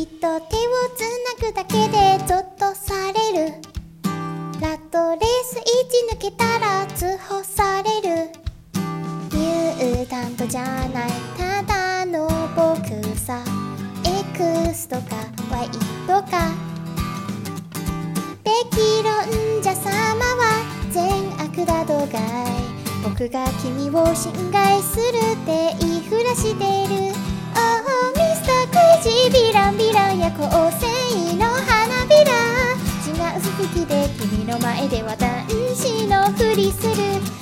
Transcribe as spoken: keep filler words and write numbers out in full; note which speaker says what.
Speaker 1: 君と手をつなぐだけでゾッとされる。ラットレースいち抜けたら通報される。ミュータントじゃない、ただの僕さ。 X とか Y とか。べき論者様は善悪だ度外。僕が君を侵害するって言いふらしてる。 Oh ミスタークレイジーヴィランヴィラン夜行性の花びら。違う服着で君の前では男子のふりする。